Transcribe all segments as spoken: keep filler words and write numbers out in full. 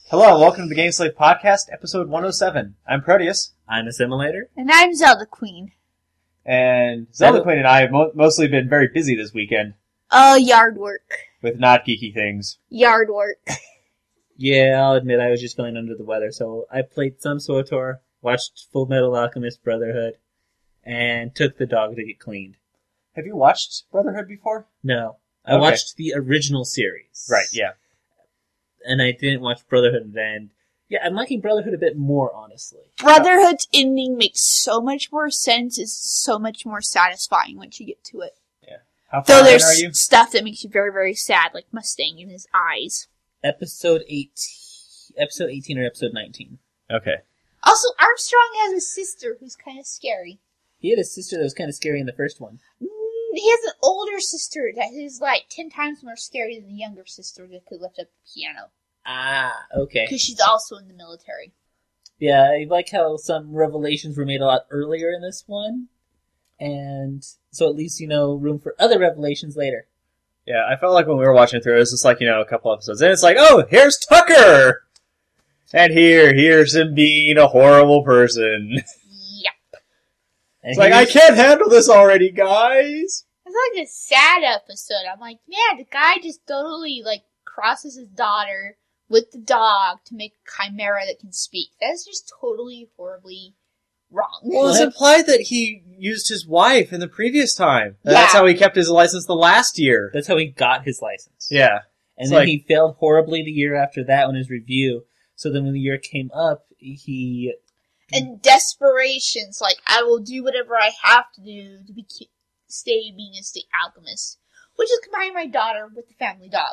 Hello, and welcome to the Game Slave Podcast, episode one oh seven. I'm Proteus. I'm Assimilator. And I'm Zelda Queen. And Zelda Queen and I have mo- mostly been very busy this weekend. Uh, yard work. With not geeky things. Yard work. Yeah, I'll admit I was just feeling under the weather, so I played some SWTOR, watched Full Metal Alchemist Brotherhood, and took the dog to get cleaned. Have you watched Brotherhood before? No. I Okay. watched the original series. Right, yeah. And I didn't watch Brotherhood then. Yeah, I'm liking Brotherhood a bit more, honestly. Brotherhood's ending makes so much more sense. It's so much more satisfying once you get to it. Yeah. How far Though in there's are you? stuff that makes you very, very sad, like Mustang in his eyes. Episode eighteen, episode eighteen or episode nineteen. Okay. Also, Armstrong has a sister who's kind of scary. He had a sister that was kind of scary in the first one. Mm, he has an older sister that is like ten times more scary than the younger sister that could lift up the piano. Ah, okay. Because she's also in the military. Yeah, I like how some revelations were made a lot earlier in this one. And so at least, you know, room for other revelations later. Yeah, I felt like when we were watching through, it was just like, you know, a couple episodes in, it's like, oh, here's Tucker! And here, here's him being a horrible person. Yep. And It's like, I here's- can't handle this already, guys! It's like a sad episode. I'm like, man, the guy just totally, like, crosses his daughter with the dog to make a chimera that can speak. That's just totally, horribly wrong. Well, it's What? implied that he used his wife in the previous time. And Yeah. That's how he kept his license the last year. That's how he got his license. Yeah. And It's then like- he failed horribly the year after that on his review. So then when the year came up, he... And desperation's like, I will do whatever I have to do to be stay being a state alchemist. Which is combining my daughter with the family dog.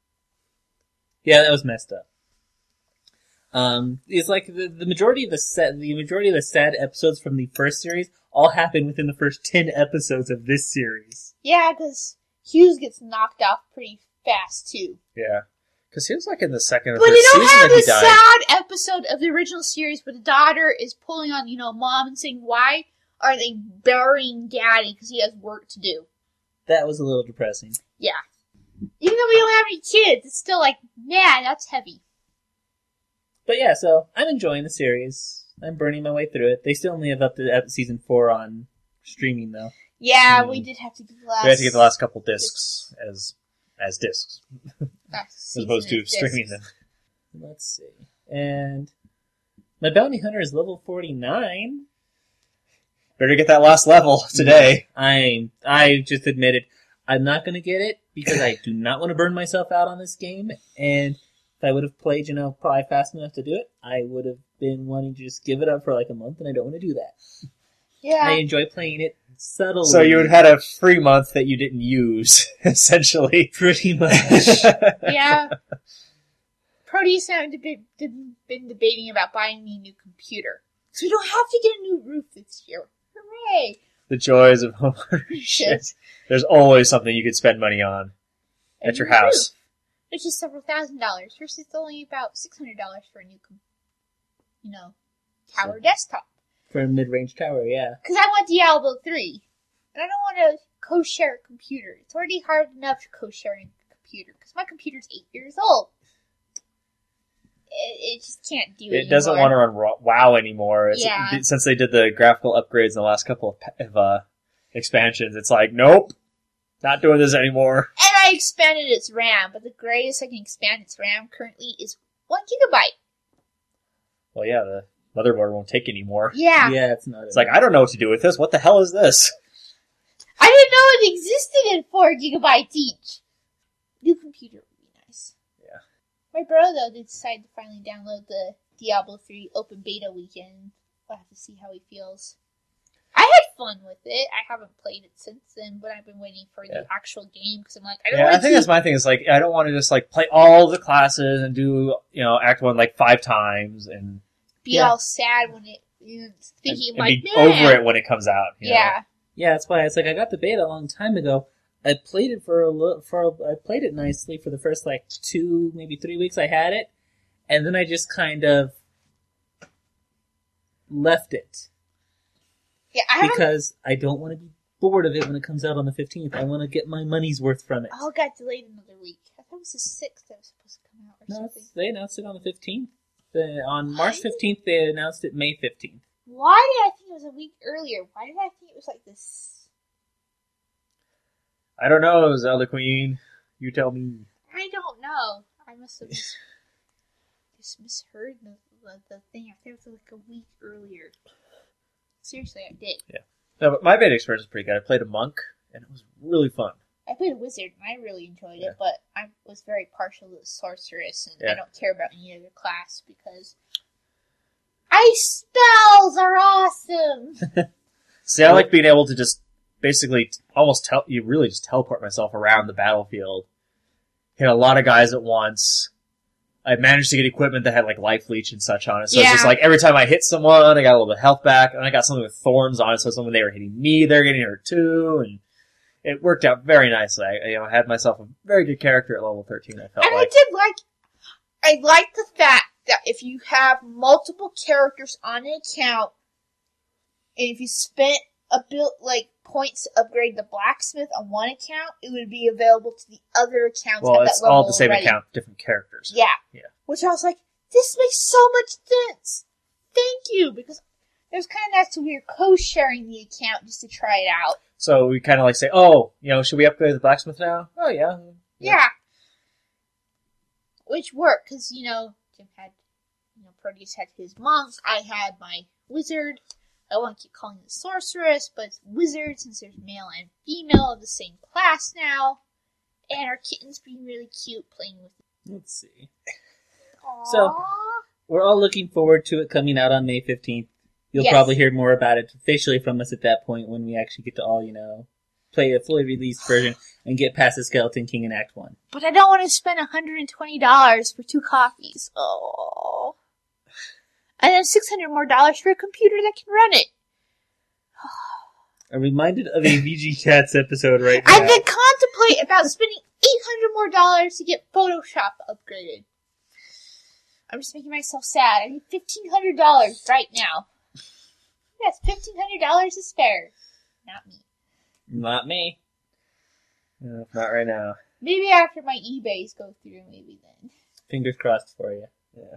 Yeah, that was messed up. Um, it's like the, the majority of the set, the majority of the sad episodes from the first series all happen within the first ten episodes of this series. Yeah, because Hughes gets knocked off pretty fast, too. Yeah. Because he was like in the second or But third they don't season have that he the died. sad episode of the original series where the daughter is pulling on, you know, mom and saying, why are they burying daddy because he has work to do? That was a little depressing. Yeah. Even though we don't have any kids, it's still like, man, that's heavy. But yeah, so I'm enjoying the series. I'm burning my way through it. They still only have up to ep- season four on streaming, though. Yeah, Hmm. we did have to get the last... We had to get the last couple discs as as discs, last as opposed to season of streaming discs. them. Let's see. And my bounty hunter is level forty-nine. Better get that last level today. I I just admitted I'm not going to get it because I do not want to burn myself out on this game. And if I would have played, you know, probably fast enough to do it, I would have been wanting to just give it up for like a month, and I don't want to do that. Yeah. I enjoy playing it subtly. So you had had a free month that you didn't use, essentially. pretty much. Yeah. Proteus and I have deb- deb- been debating about buying me a new computer. So we don't have to get a new roof this year. Hooray! The joys of home ownership. There's always something you could spend money on A at your new house. roof, which is several thousand dollars versus only about six hundred dollars for a new, com- you know, tower desktop. For a mid-range tower, yeah. Because I want Diablo three. And I don't want to co-share a computer. It's already hard enough to co-share a computer. Because my computer's eight years old. It, it just can't do it It doesn't anymore. want to run Ro- WoW anymore. It's, Yeah. Since they did the graphical upgrades in the last couple of, pa- of uh, expansions, it's like, nope, not doing this anymore. And I expanded its RAM, but the greatest I can expand its RAM currently is one gigabyte. Well, yeah, the motherboard won't take anymore. Yeah. Yeah, it's not. It's like, I don't know what to do with this. What the hell is this? I didn't know it existed in four gigabytes each. New computer would be nice. Yeah. My bro, though, did decide to finally download the Diablo three open beta weekend. We'll have to see how he feels. I had fun with it. I haven't played it since then, but I've been waiting for Yeah. the actual game because I'm like, I don't Yeah, want I to think that's my thing. Is like, I don't want to just like play all the classes and do, you know, Act One like five times and, be Yeah. all sad when it, you know, thinking and, like, and be man. over it when it comes out. you know? Yeah. Yeah, that's why it's like I got the beta a long time ago. I played it for a little, for a, I played it nicely for the first like two, maybe three weeks I had it, and then I just kind of left it Yeah, I haven't. because I don't want to be bored of it when it comes out on the fifteenth. I want to get my money's worth from it. Oh, it got delayed another week. I thought it was the sixth that was supposed to come out or No, something. it's- they announced it on the fifteenth. The, on March fifteenth, they announced it May fifteenth. Why did I think it was a week earlier? Why did I think it was like this? I don't know, Zelda Queen. You tell me. I don't know. I must have just, just misheard the, the, the thing. I think it was like a week earlier. Seriously, I did. No, but my beta experience was pretty good. I played a monk, and it was really fun. I played a wizard and I really enjoyed Yeah. it, but I was very partial to the sorceress, and Yeah. I don't care about any other class because ice spells are awesome. See, I like being able to just basically t- almost tell you really just teleport myself around the battlefield, hit a lot of guys at once. I managed to get equipment that had like life leech and such on it, so it's just Yeah. like every time I hit someone, I got a little bit of health back, and I got something with thorns on it, so when they were hitting me, they're getting hurt too, and it worked out very nicely. I, you know, I had myself a very good character at level thirteen. I felt And like I did like, I like the fact that if you have multiple characters on an account, and if you spent a bit like points to upgrade the blacksmith on one account, it would be available to the other accounts well, at it's that level all the same already. account, different characters. Yeah. Yeah. Which I was like, this makes so much sense. Thank you, because it was kind of nice that we were co-sharing the account just to try it out. So we kind of like say, oh, you know, should we upgrade the blacksmith now? Oh yeah. Yeah. Which worked, because, you know, Jim had, you know, Proteus had his monk, I had my wizard. I want to keep calling it sorceress, but it's wizard since there's male and female of the same class now. And our kitten's being really cute playing with it. Let's see. Aww. So- We're all looking forward to it coming out on May fifteenth. You'll Yes. probably hear more about it officially from us at that point when we actually get to all, you know, play a fully released version and get past the Skeleton King in Act one. But I don't want to spend one hundred twenty dollars for two copies. Oh. And then six hundred dollars more dollars for a computer that can run it. I'm reminded of a V G Chats episode right now. I then contemplate about spending eight hundred dollars more dollars to get Photoshop upgraded. I'm just making myself sad. I need fifteen hundred dollars right now. Yes, fifteen hundred dollars to spare. Not me. Not me. No, not right now. Maybe after my eBays go through, maybe then. Fingers crossed for you. Yeah.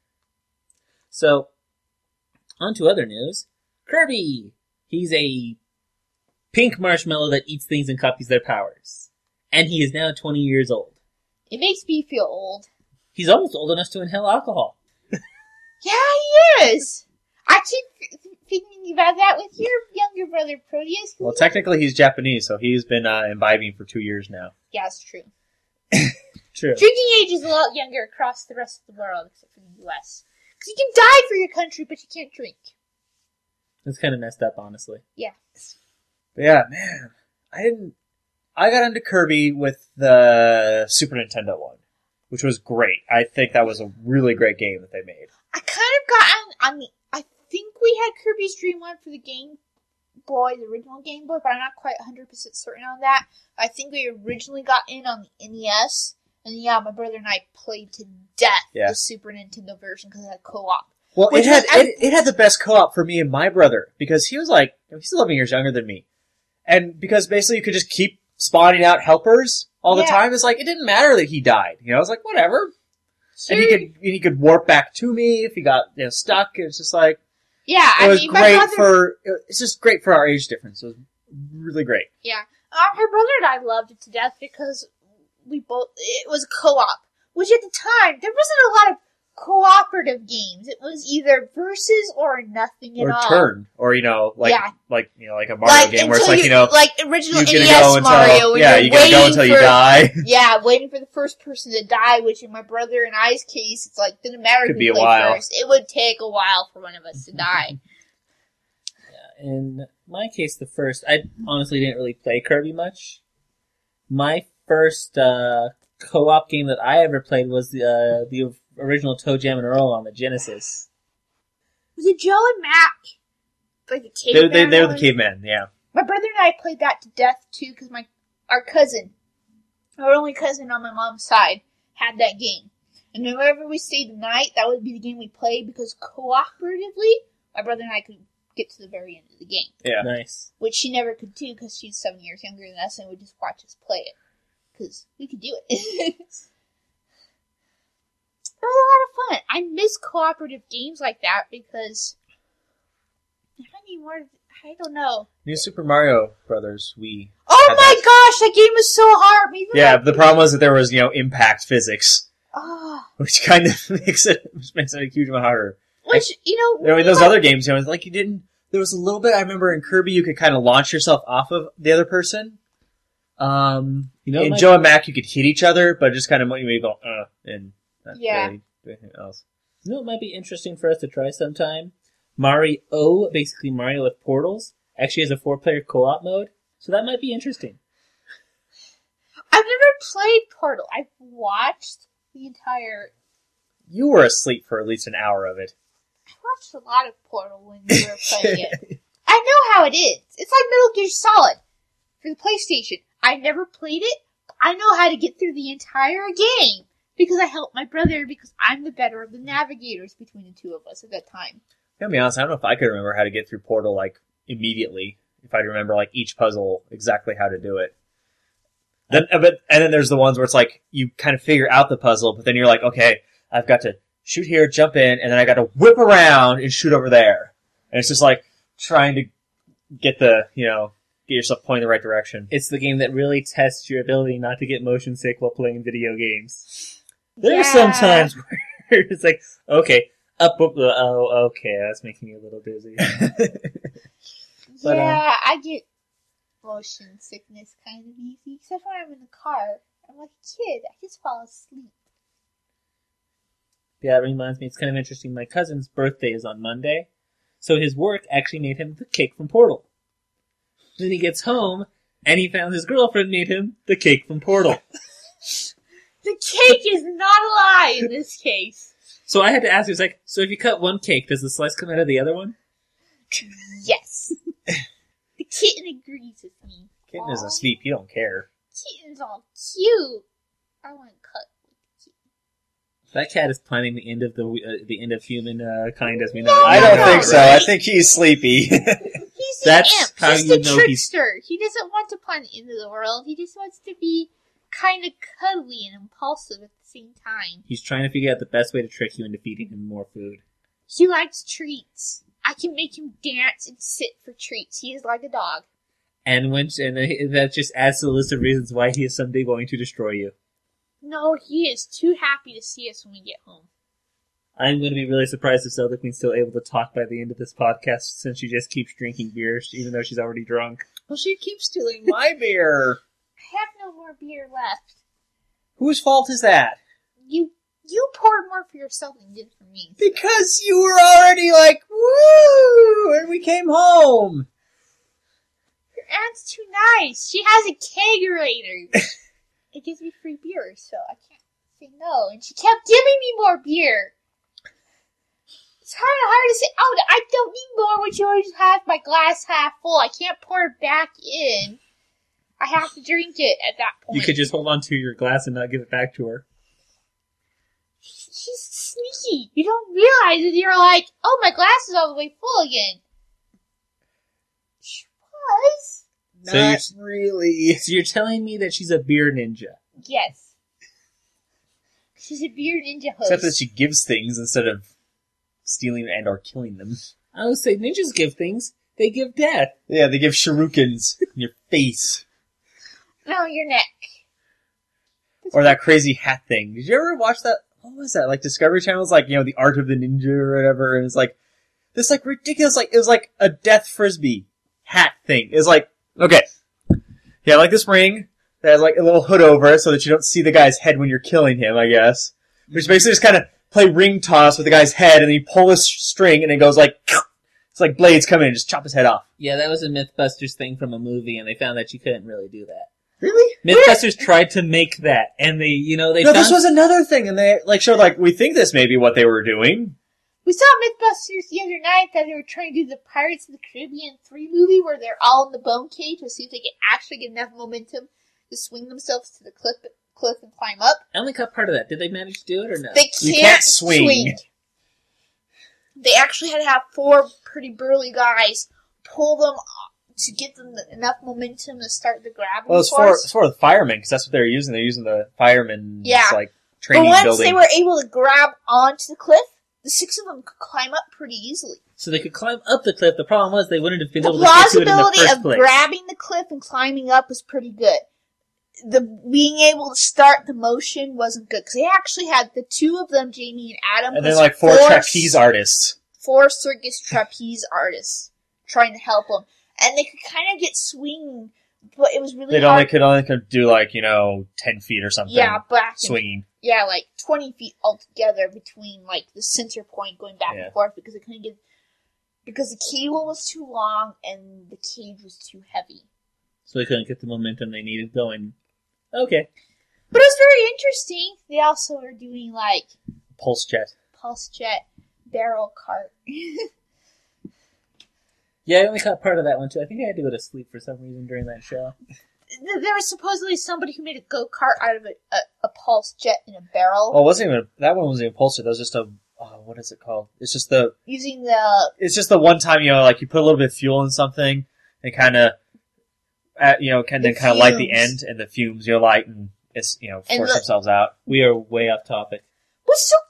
So, on to other news. Kirby! He's a pink marshmallow that eats things and copies their powers. And he is now twenty years old. It makes me feel old. He's almost old enough to inhale alcohol. Yeah, he is. I keep th- thinking about that with your younger brother, Proteus. Well, technically he's Japanese, so he's been uh, imbibing for two years now. Yeah, it's true. True. Drinking age is a lot younger across the rest of the world, except for the U S. Because you can die for your country, but you can't drink. That's kind of messed up, honestly. Yeah. But yeah, man, I didn't. I got into Kirby with the Super Nintendo one, which was great. I think that was a really great game that they made. I kind of got on, on the, I think we had Kirby's Dream One for the Game Boy, the original Game Boy, but I'm not quite one hundred percent certain on that. I think we originally got in on the N E S, and yeah, my brother and I played to death Yeah. the Super Nintendo version because it had co-op. Well, Which it had was- it, it had the best co-op for me and my brother because he was like he's eleven years younger than me, and because basically you could just keep spawning out helpers all the Yeah. time. It's like it didn't matter that he died. You know, I was like whatever, and he Sure. could he could warp back to me if he got you know, stuck. It's just like Yeah, it I was mean, my great brother, for it's just great for our age difference. It was really great. yeah, uh, my brother and I loved it to death because we both, it was co-op, which at the time, there wasn't a lot of cooperative games. It was either versus or nothing at Or all. turn, or you know, like Yeah. like you know, like a Mario Like, game where it's until like you know, like original you N get E to S go until Mario, when yeah, you're you get to go waiting until for, you die. Yeah, waiting for the first person to die, which in my brother and I's case, it's like, didn't matter Could who be a played while. first. It would take a while for one of us to die. In my case, the first, I honestly didn't really play Kirby much. My first uh, co-op game that I ever played was the uh, the original Toe Jam and Earl on the Genesis. Was it Joe and Mac? Like the They caveman they they were the one? cavemen, yeah. My brother and I played that to death too, because my our cousin, our only cousin on my mom's side, had that game. And whenever we stayed the night, that would be the game we played because cooperatively, my brother and I could get to the very end of the game, Yeah. Nice. which she never could do because she's seven years younger than us and would just watch us play it because we could do it. They're a lot of fun. I miss cooperative games like that because I need more. I don't know. New Super Mario Brothers, we. Oh had my that. gosh, that game was so hard. Maybe Yeah, like- the problem was that there was, you know, impact physics, Oh, which kind of makes it, which makes it a huge amount harder. which you know, I mean, we those like- other games, you know, it's like you didn't. There was a little bit. I remember in Kirby, you could kind of launch yourself off of the other person. Um, You know, in my- Joe and Mac, you could hit each other, but just kind of you go, uh, and not Yeah. really do anything else. You know, it might be interesting for us to try sometime. Mario, basically Mario with portals, actually has a four-player co-op mode, so that might be interesting. I've never played Portal. I've watched the entire. You were asleep for at least an hour of it. I watched a lot of Portal when we were playing it. I know how it is. It's like Metal Gear Solid for the PlayStation. I never played it. But I know how to get through the entire game because I helped my brother because I'm the better of the navigators between the two of us at that time. To be honest, I don't know if I could remember how to get through Portal like immediately. If I'd remember like each puzzle exactly how to do it. Then, uh, but and then there's the ones where it's like you kind of figure out the puzzle, but then you're like, okay, I've got to shoot here, jump in, and then I got to whip around and shoot over there. And it's just like trying to get the you know get yourself pointing the right direction. It's the game that really tests your ability not to get motion sick while playing video games. There Yeah. are some times where it's like, okay, up, up, uh, oh, okay, that's making me a little dizzy. But, uh, yeah, I get motion sickness kind of easy, except when I'm in the car. I'm like a kid. I just fall asleep. Yeah, it reminds me, it's kind of interesting. My cousin's birthday is on Monday, so his work actually made him the cake from Portal. Then he gets home, and he found his girlfriend made him the cake from Portal. The cake is not a lie in this case. So I had to ask, he was like, so if you cut one cake, does the slice come out of the other one? Yes. The kitten agrees with me. Kitten is Aw, asleep. You don't care. Kitten's all cute. I want to cut with the kitten. That cat is planning the end of the uh, the end of human uh, kind as we know No, it. I no, don't no, think so. really? I think he's sleepy. He's That's the imp. how He's you the know he's- trickster. He doesn't want to plan the end of the world. He just wants to be kind of cuddly and impulsive at the same time. He's trying to figure out the best way to trick you into feeding him more food. He likes treats. I can make him dance and sit for treats. He is like a dog. And when and that just adds to the list of reasons why he is someday going to destroy you. No, he is too happy to see us when we get home. I'm going to be really surprised if Zelda Queen's still able to talk by the end of this podcast, since she just keeps drinking beer, even though she's already drunk. Well, she keeps stealing my beer. I have no more beer left. Whose fault is that? You you poured more for yourself than you did for me. Because you were already like, woo, and we came home. Your aunt's too nice. She has a kegerator. It gives me free beer, so I can't say no. And she kept giving me more beer. It's kind of hard to say, oh, I don't need more when you always have my glass half full. I can't pour it back in. I have to drink it at that point. You could just hold on to your glass and not give it back to her. She's sneaky. You don't realize it. You're like, oh, my glass is all the way full again. She was. So you're- Not really. So you're telling me that she's a beer ninja? Yes. She's a beer ninja host. Except that she gives things instead of stealing and or killing them. I would say ninjas give things. They give death. Yeah, they give shurikens in your face. No, your neck. Or that crazy hat thing. Did you ever watch that? What was that? Like Discovery Channel's like, you know, the art of the ninja or whatever, and it's like, this like ridiculous, like, it was like a death frisbee hat thing. It was like, okay. Yeah, like this ring that has like a little hood over it so that you don't see the guy's head when you're killing him, I guess. Which basically just kind of play ring toss with the guy's head, and then you pull this string, and it goes like, it's like blades come in and just chop his head off. Yeah, that was a Mythbusters thing from a movie, and they found that you couldn't really do that. Really? Mythbusters tried to make that, and they, you know, they No, found... this was another thing, and they like showed like, we think this may be what they were doing. We saw Mythbusters the other night that they were trying to do the Pirates of the Caribbean three movie where they're all in the bone cage to see if they can actually get enough momentum to swing themselves to the cliff, cliff and climb up. I only caught part of that. Did they manage to do it or no? They can't, You can't swing. swing. They actually had to have four pretty burly guys pull them up to get them enough momentum to start the gravity Well, it's for, force. it's for the firemen, because that's what they're using. They're using the firemen Yeah. like training but once building. they were able to grab onto the cliff, the six of them could climb up pretty easily. So they could climb up the cliff. The problem was they wouldn't have been The able to get to it in the plausibility first of place. grabbing the cliff and climbing up was pretty good. The being able to start the motion wasn't good because they actually had the two of them, Jamie and Adam, and then plus like four trapeze artists. four circus trapeze artists trying to help them, and they could kind of get swinging, but it was really They hard. only could only could do like you know ten feet or something. yeah, back and swinging. yeah, like twenty feet altogether between like the center point going back Yeah. and forth because they couldn't get because the cable was too long and the cage was too heavy. So they couldn't get the momentum they needed going. Okay. But it was very interesting. They also were doing like Pulse jet. pulse jet barrel cart. Yeah, I only caught part of that one too. I think I had to go to sleep for some reason during that show. There was supposedly somebody who made a go kart out of a, a, a pulse jet in a barrel Well, it wasn't even that one wasn't even pulse jet. That was just a oh, what is it called? It's just the using the it's just the one time you know like you put a little bit of fuel in something and kind of you know can The then kind of light the fumes. end and the fumes you know light and it's you know And force the- themselves out. We are way off topic. what's so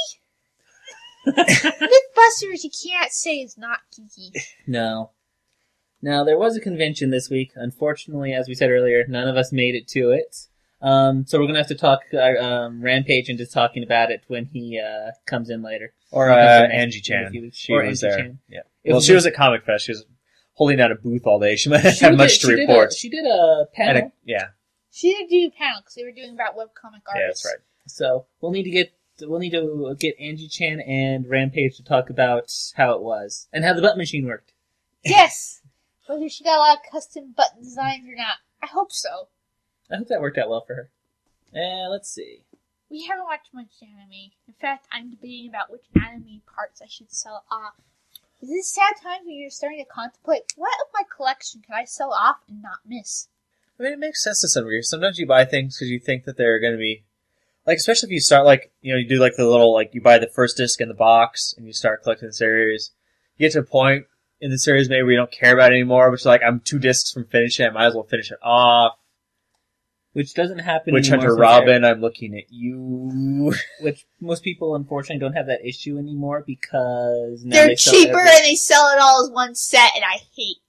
geeky? Mythbusters, you can't say it's not geeky. No. Now, there was a convention this week. Unfortunately, as we said earlier, none of us made it to it. Um, so we're going to have to talk uh, um, Rampage into talking about it when he uh, comes in later. Or He comes uh, in next- Angie in a Chan. few weeks. She Or was Angie there. Chan. Yeah. It Well, was she a- was at Comic Fest. She was holding out a booth all day. She might not She have did- much to she did report. a- She did a panel. And a, yeah, She did do a panel because they were doing about webcomic artists. yeah, that's right. So we'll need to get we'll need to get Angie Chan and Rampage to talk about how it was and how the button machine worked. Yes! Whether she got a lot of custom button designs or not. I hope so. I hope that worked out well for her. And let's see. We haven't watched much anime. In fact, I'm debating about which anime parts I should sell off. Is this sad time when you're starting to contemplate what of my collection can I sell off and not miss? I mean, it makes sense to some degree. Sometimes you buy things because you think that they're going to be, like, especially if you start, like, you know, you do, like, the little, like, you buy the first disc in the box and you start collecting the series. You get to a point in the series maybe where you don't care about it anymore, but you're like, I'm two discs from finishing it, I might as well finish it off. Which doesn't happen Witch anymore. Hunter since Robin, I'm looking at you. Which most people, unfortunately, don't have that issue anymore because now They're they sell cheaper every- and they sell it all as one set, and I hate.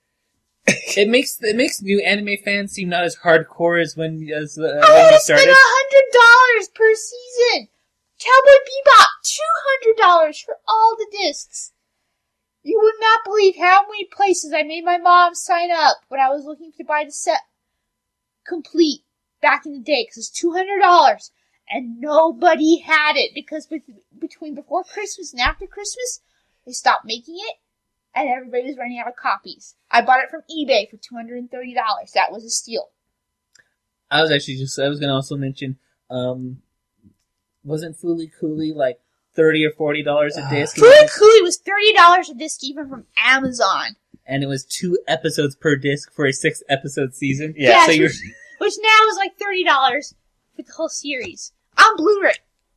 It makes it makes new anime fans seem not as hardcore as when as uh, I when had we to spend started. a hundred dollars per season. Cowboy Bebop, two hundred dollars for all the discs. You would not believe how many places I made my mom sign up when I was looking to buy the set complete back in the day because it's two hundred dollars, and nobody had it because be- between before Christmas and after Christmas, they stopped making it, and everybody was running out of copies. I bought it from eBay for two hundred thirty dollars. That was a steal. I was actually just I was going to also mention, um, wasn't Fooly Cooley like thirty or forty dollars a disc? Fooly Cooley was thirty dollars a disc even from Amazon. And it was two episodes per disc for a six episode season. Yeah. So you're which, which now is like thirty dollars for the whole series. On Blu-ray.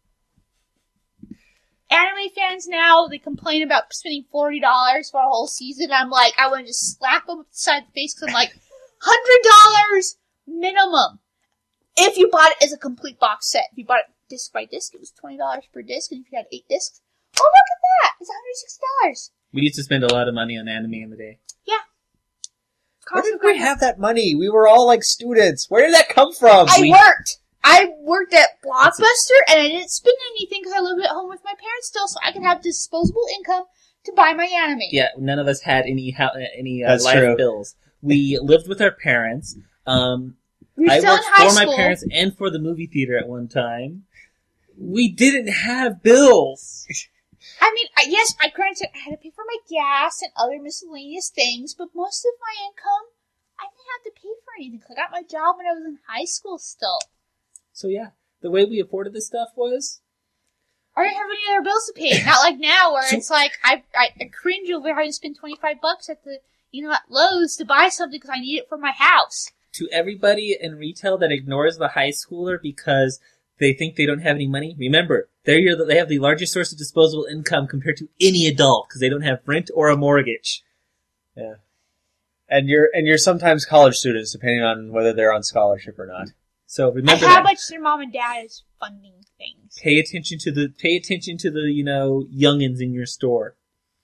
Anime fans now, they complain about spending forty dollars for a whole season. I'm like, I want to just slap them upside the face because I'm like, one hundred dollars minimum. If you bought it as a complete box set. If you bought it disc by disc, it was twenty dollars per disc. And if you had eight discs, oh, look at that. It's one hundred sixty dollars. we used to spend a lot of money on anime in the day. Where did we have that money? We were all like students. Where did that come from? I We- worked. I worked at Blockbuster, and I didn't spend anything because I lived at home with my parents still, so I could have disposable income to buy my anime. Yeah, none of us had any ho- any uh, That's life true. bills. We lived with our parents. Um, We were I still in worked high for my school. parents and for the movie theater at one time. We didn't have bills. I mean, I, yes, I granted I had to pay for my gas and other miscellaneous things, but most of my income, I didn't have to pay for anything 'cause I got my job when I was in high school still. So yeah, the way we afforded this stuff was I didn't have any other bills to pay. Not like now where So- it's like I, I, I cringe over having to spend twenty-five bucks at the, you know, at Lowe's to buy something because I need it for my house. to everybody in retail that ignores the high schooler because they think they don't have any money. Remember, they're your, they have the largest source of disposable income compared to any adult because they don't have rent or a mortgage. And you're and you're sometimes college students, depending on whether they're on scholarship or not. So remember and how that. much their mom and dad is funding things. Pay attention to the pay attention to the you know youngins in your store.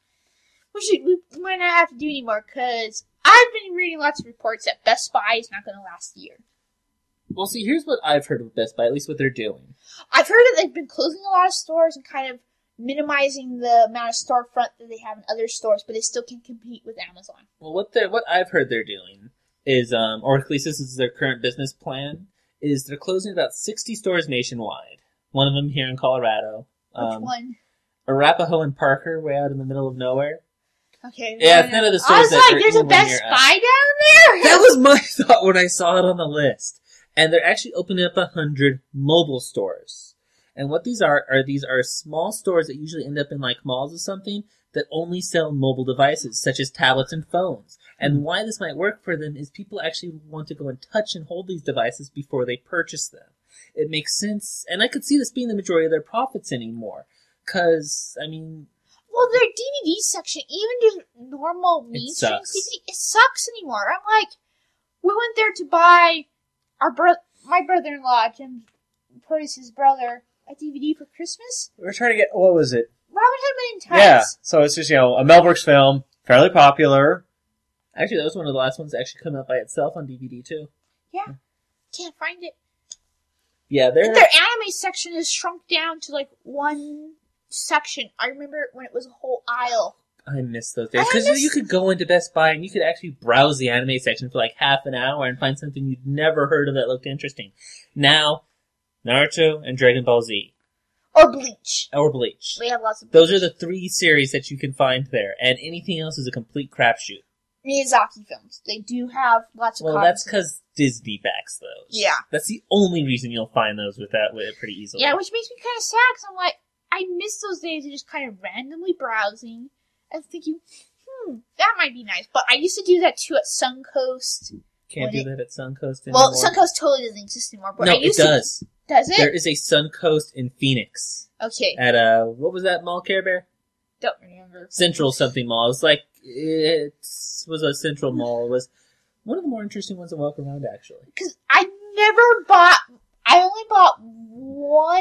We should we might not have to do anymore because I've been reading lots of reports that Best Buy is not going to last a year. Well, see, here's what I've heard of Best Buy. At least what they're doing. I've heard that they've been closing a lot of stores and kind of minimizing the amount of storefront that they have in other stores, but they still can compete with Amazon. Well, what they are what I've heard they're doing is, um, or at least this is their current business plan, is they're closing about sixty stores nationwide. One of them here in Colorado. Which Um, one? Arapahoe and Parker, way out in the middle of nowhere. Okay. Yeah, well, it's none of the I stores was that like, are there's a anywhere Best near us. Buy down there? That was my thought when I saw it on the list. And they're actually opening up a hundred mobile stores. And what these are, are these are small stores that usually end up in like malls or something that only sell mobile devices, such as tablets and phones. And why this might work for them is people actually want to go and touch and hold these devices before they purchase them. It makes sense, and I could see this being the majority of their profits anymore. Cause, I mean... Well, their D V D section, even just normal mainstream sucks. D V D, it sucks anymore. I'm like, we went there to buy our bro- my brother-in-law, Jim Curtis's brother, a D V D for Christmas. We were trying to get, what was it? Robin Hood Men in Yeah, Tights. so it's just, you know, a Mel Brooks film, fairly popular. Actually, that was one of the last ones to actually come out by itself on D V D, too. Yeah. Can't find it. Yeah, they're... And their anime section is shrunk down to like one section. I remember when it was a whole aisle. I miss those days. I Because miss- you could go into Best Buy and you could actually browse the anime section for like half an hour and find something you'd never heard of that looked interesting. Now, Naruto and Dragon Ball Z. Or Bleach. Or Bleach. They have lots of Those Bleach. are the three series that you can find there. And anything else is a complete crapshoot. Miyazaki films. They do have lots of Well, copies. that's because Disney backs those. Yeah. That's the only reason you'll find those with that with it pretty easily. Yeah, which makes me kind of sad because I'm like, I miss those days of just kind of randomly browsing and thinking, hmm, that might be nice. But I used to do that too at Suncoast. Can't do when that at Suncoast anymore. Well, Suncoast totally doesn't exist anymore. But no, I it used does. To, does it? There is a Suncoast in Phoenix. Okay. At, uh, what was that mall, Care Bear? Don't remember. Central something mall. It was like, it was a central mall. It was one of the more interesting ones to walk around, actually. Because I never bought, I only bought one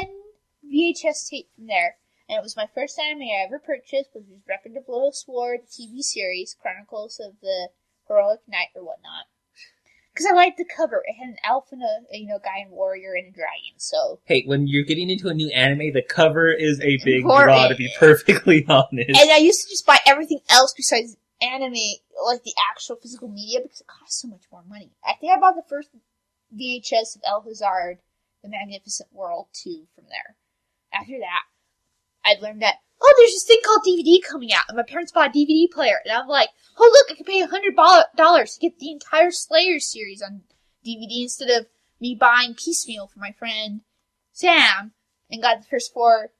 V H S tape from there. And it was my first anime I ever purchased, which was Record of Blow Sword, the T V series, Chronicles of the Heroic Knight or whatnot. Because I liked the cover. It had an elf and a, you know, guy and warrior and a dragon, so. Hey, when you're getting into a new anime, the cover is a big Important. draw, to be perfectly honest. And I used to just buy everything else besides anime, like the actual physical media, because it cost so much more money. I think I bought the first V H S of El Hazard, The Magnificent World two from there. After that, I learned that, oh, there's this thing called D V D coming out, and my parents bought a D V D player, and I'm like, oh look, I can pay one hundred dollars to get the entire Slayer series on D V D instead of me buying piecemeal for my friend Sam, and got the first four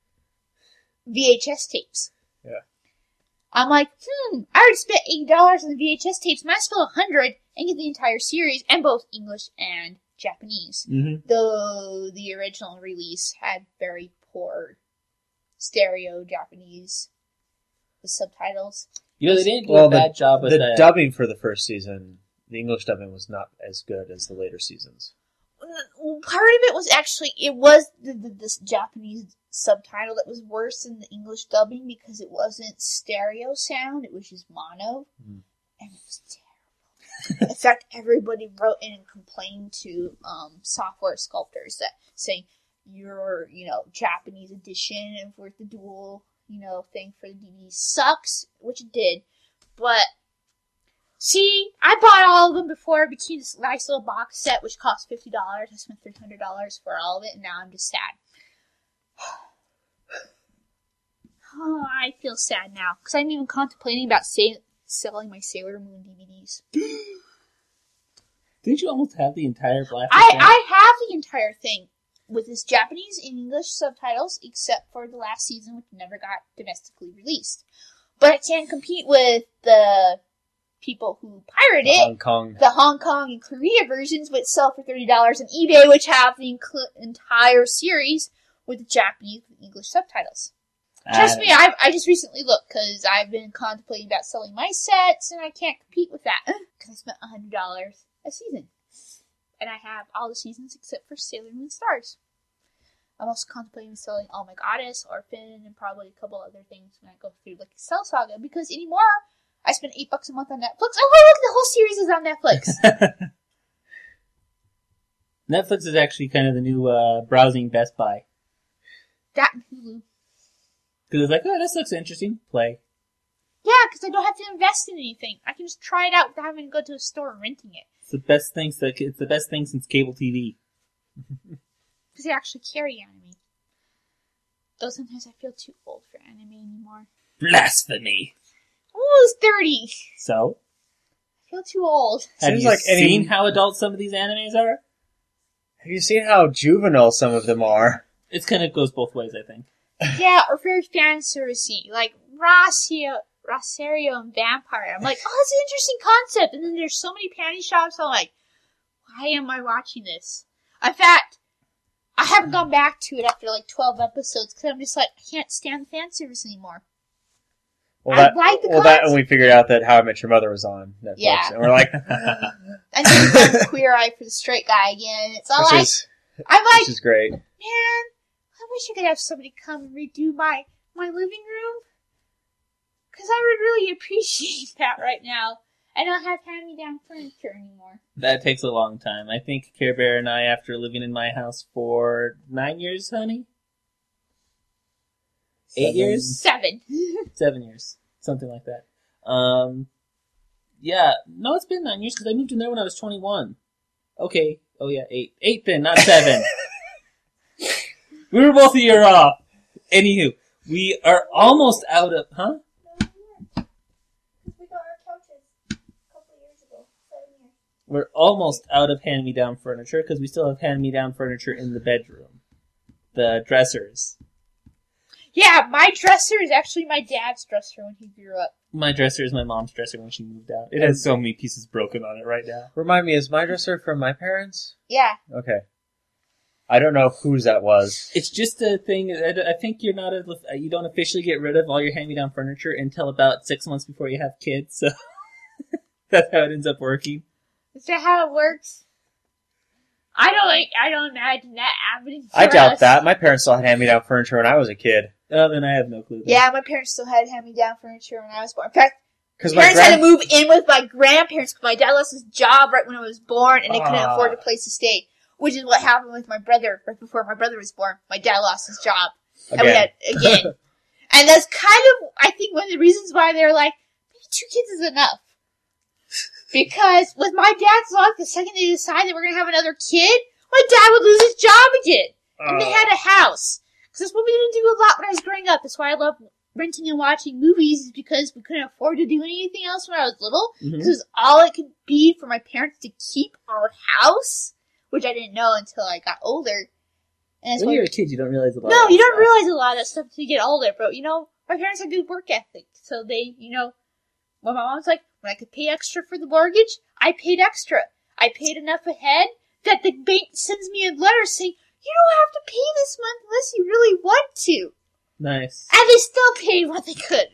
V H S tapes. Yeah. I'm like, hmm, I already spent eighty dollars on the V H S tapes, might spend one hundred dollars and get the entire series, and both English and Japanese. Mm-hmm. Though the original release had very poor stereo Japanese with subtitles. You know, they didn't do Well, a bad job with The that. dubbing for the first season, the English dubbing was not as good as the later seasons. Well, part of it was actually, it was the, the, this Japanese subtitle that was worse than the English dubbing because it wasn't stereo sound, it was just mono, Mm. and it was terrible. In fact, everybody wrote in and complained to um, software sculptors that saying your, you know, Japanese edition of with the dual, you know, thing for the D V D sucks, which it did. But see, I bought all of them before it became this nice little box set, which cost fifty dollars. I spent three hundred dollars for all of it, and now I'm just sad. Oh, I feel sad now because I'm even contemplating about say, selling my Sailor Moon D V Ds. Didn't you almost have the entire Black I, Account? I have the entire thing with its Japanese and English subtitles, except for the last season, which never got domestically released. But I can't compete with the people who pirate The it, Hong Kong. the Hong Kong and Korea versions, which sell for thirty dollars on eBay, which have the inc- entire series with the Japanese and English subtitles. Trust me, I I just recently looked because I've been contemplating about selling my sets, and I can't compete with that because I spent one hundred dollars a season. and I have all the seasons except for Sailor Moon Stars. I'm also contemplating selling All My Goddess, Orphan, and probably a couple other things when I go through like Cell Saga, because anymore I spend eight bucks a month on Netflix. Oh look, the whole series is on Netflix. Netflix is actually kind of the new uh, browsing Best Buy. That and Hulu. Because it's like, oh, this looks interesting. Play. Yeah, because I don't have to invest in anything. I can just try it out without having to go to a store and renting it. It's the best thing. It's the best thing since cable T V. Because they actually carry anime. Though sometimes I feel too old for anime anymore. Blasphemy. I'm almost thirty. So? I feel too old. Have Seems you like any- seen how adult some of these animes are? Have you seen how juvenile some of them are? It kind of goes both ways, I think. Yeah, or very fan servicey. Like Rosario, Rosario and Vampire. I'm like, oh, that's an interesting concept. And then there's so many panty shops. I'm like, why am I watching this? In fact, I haven't gone back to it after like twelve episodes because I'm just like, I can't stand the fan service anymore. Well, I that, like the well, that, and concept. we figured out that How I Met Your Mother was on Netflix, Yeah. and we're like, And then found Queer Eye for the Straight Guy again. It's all which like, is I'm like, which is great. man, I wish I could have somebody come and redo my, my living room. Because I would really appreciate that right now. I don't have hand-me-down furniture anymore. That takes a long time. I think Care Bear and I, after living in my house for nine years, honey? Eight Seven. years? Seven. Seven years. Something like that. Um, yeah. No, it's been nine years because I moved in there when I was twenty-one. Okay. Oh, yeah, eight. Eight then, not seven. We were both a year off. Anywho, we are almost out of... Huh? We got our couches a couple of years ago. Seven years. We're almost out of hand-me-down furniture because we still have hand-me-down furniture in the bedroom. The dressers. Yeah, my dresser is actually my dad's dresser when he grew up. My dresser is my mom's dresser when she moved out. It has so many pieces broken on it right now. Remind me, is my dresser from my parents? Yeah. Okay. I don't know whose that was. It's just a thing. I I think you're not a, you don't officially get rid of all your hand-me-down furniture until about six months before you have kids. So that's how it ends up working. Is that how it works? I don't like. I don't imagine that happening. For I doubt us. that. My parents still had hand-me-down furniture when I was a kid. Oh, then I have no clue. Then. Yeah, my parents still had hand-me-down furniture when I was born. In fact, Because my my parents had to grand- move in with my grandparents because my dad lost his job right when I was born, and they couldn't Ah. afford a place to stay. Which is what happened with my brother right before my brother was born. My dad lost his job. And we again. had, again. And that's kind of, I think, one of the reasons why they're like, maybe two kids is enough. Because with my dad's luck, the second they decide that we're going to have another kid, my dad would lose his job again. And they Uh, had a house. Because that's what we didn't do a lot when I was growing up. That's why I love renting and watching movies, is because we couldn't afford to do anything else when I was little. Mhm. Because it was all it could be for my parents to keep our house, which I didn't know until I got older. And that's When why you're a kid, you don't realize a lot. no, of you that don't stuff. realize a lot of that stuff until you get older. But, you know, my parents had good work ethic. So they, you know, when my mom's like, when I could pay extra for the mortgage, I paid extra. I paid enough ahead that the bank sends me a letter saying, you don't have to pay this month unless you really want to. Nice. And they still paid what they could.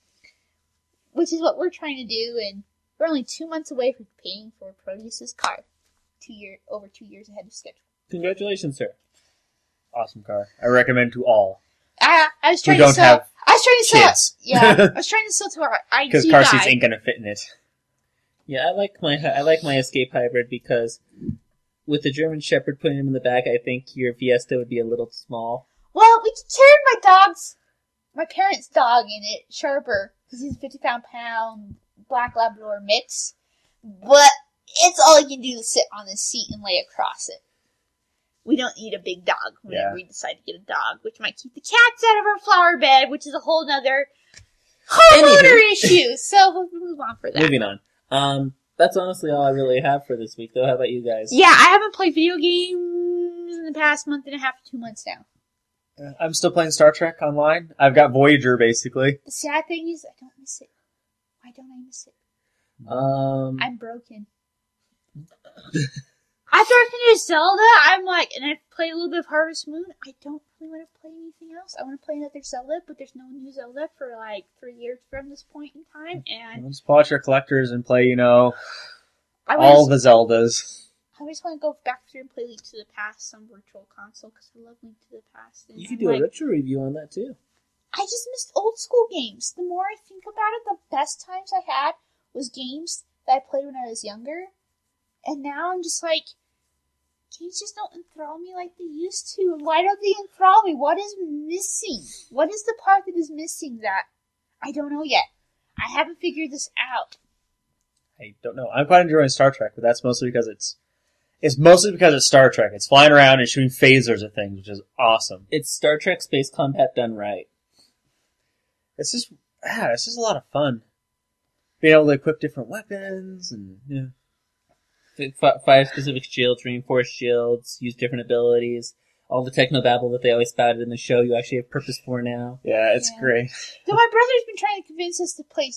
Which is what we're trying to do, and we're only two months away from paying for Produce's car. Two year, over two years ahead of schedule. Congratulations, sir. awesome car. I recommend to all. I, I was Who trying don't to sell. have I was trying to sell. kids. Yeah, I was trying to sell to our I T Because guy. car seats ain't gonna fit in it. Yeah, I like my I like my Escape Hybrid because with the German Shepherd putting him in the back, I think your Fiesta would be a little small. Well, we carried my dog's, my parents' dog in it, Sharper, because he's a fifty pound pound black Labrador mix. But it's all you can do to sit on the seat and lay across it. We don't need a big dog whenever Yeah. we decide to get a dog, which might keep the cats out of our flower bed, which is a whole nother homeowner issue. So we'll move on for that. Moving on. Um, that's honestly all I really have for this week, though. How about you guys? Yeah, I haven't played video games in the past month and a half to two months now. Uh, I'm still playing Star Trek Online. I've got Voyager, basically. The sad thing is, I don't miss it. Why don't I miss it? Um, I'm broken. After I finish Zelda, I'm like, and I play a little bit of Harvest Moon, I don't really want to play anything else. I want to play another Zelda, but there's no new Zelda for like three years from this point in time, and Just pull out your collectors and play, you know, I all was, the Zeldas. I just want to go back through and play Link to the Past on Virtual Console because I love Link to the Past. And You could I'm do like, a retro review on that too. I just missed old school games. The more I think about it, the best times I had was games that I played when I was younger. And now I'm just like, games just don't enthrall me like they used to. And why don't they enthrall me? What is missing? What is the part that is missing that I don't know yet? I haven't figured this out. I don't know. I'm quite enjoying Star Trek, but that's mostly because it's it's mostly because it's Star Trek. It's flying around and shooting phasers at things, which is awesome. It's Star Trek space combat done right. It's just yeah, it's just a lot of fun. Being able to equip different weapons and yeah. F- fire specific shields, reinforced shields, use different abilities. All the technobabble that they always spouted in the show, you actually have purpose for now. Yeah, it's Yeah. great. Though my brother's been trying to convince us to play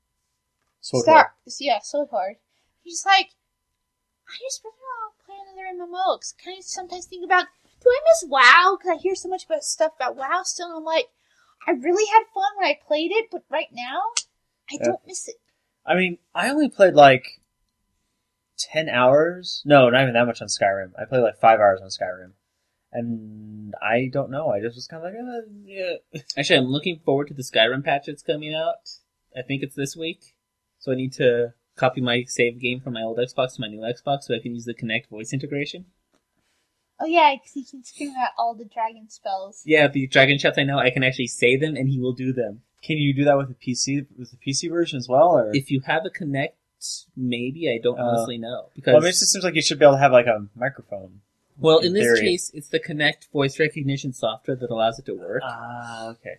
So Star. Yeah, so hard. He's like, I just really want to play another M M O. Cause I kind of sometimes think about, do I miss WoW? Because I hear so much about stuff about WoW still, and I'm like, I really had fun when I played it, but right now, I Yeah. don't miss it. I mean, I only played like ten hours. No, not even that much on Skyrim. I played like five hours on Skyrim. And I don't know. I just was kind of like, uh, yeah. Actually, I'm looking forward to the Skyrim patch that's coming out. I think it's this week. So I need to copy my save game from my old Xbox to my new Xbox so I can use the Kinect voice integration. Oh yeah, because he can scream out all the dragon spells. Yeah, the dragon shots I know, I can actually say them and he will do them. Can you do that with the P C, with the P C version as well? Or If you have a Kinect, maybe. I don't Uh, honestly know. Because well, I mean, it just seems like you should be able to have like a microphone. Well, in in this theory. case, it's the Kinect voice recognition software that allows it to work. Ah, okay.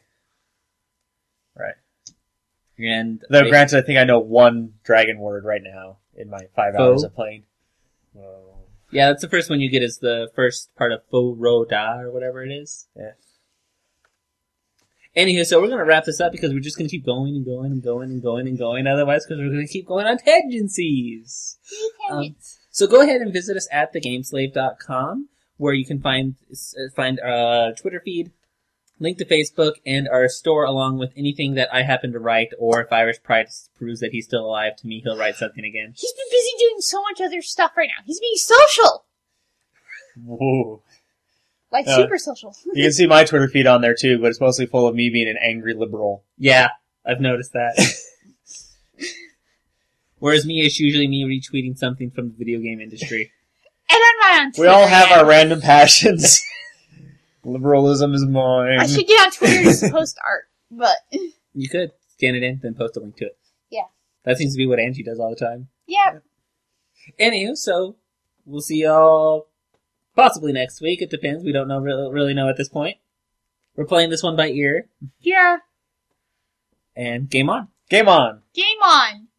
Right. And Though, I- granted, I think I know one dragon word right now in my five Foe? hours of playing. Whoa. yeah, that's the first one you get is the first part of Fo Ro Da or whatever it is. Yeah. Anywho, so we're going to wrap this up because we're just going to keep going and going and going and going and going otherwise because we're going to keep going on tangencies. See, tangents. So go ahead and visit us at the gameslave dot com where you can find find our Twitter feed, link to Facebook, and our store along with anything that I happen to write, or if Irish Pride proves that he's still alive to me, he'll write something again. He's been busy doing so much other stuff right now. He's being social! Whoa. Like, Uh, super social. You can see my Twitter feed on there too, but it's mostly full of me being an angry liberal. Yeah, I've noticed that. Whereas me, it's usually me retweeting something from the video game industry. And I'm not on We Twitter all have yet. our random passions. Liberalism is mine. I should get on Twitter to post art, but You could scan it in, then post a link to it. Yeah. That seems to be what Angie does all the time. yeah. Anywho, so we'll see y'all possibly next week. It depends. We don't know really, really know at this point. We're playing this one by ear, Yeah. and game on. Game on. Game on.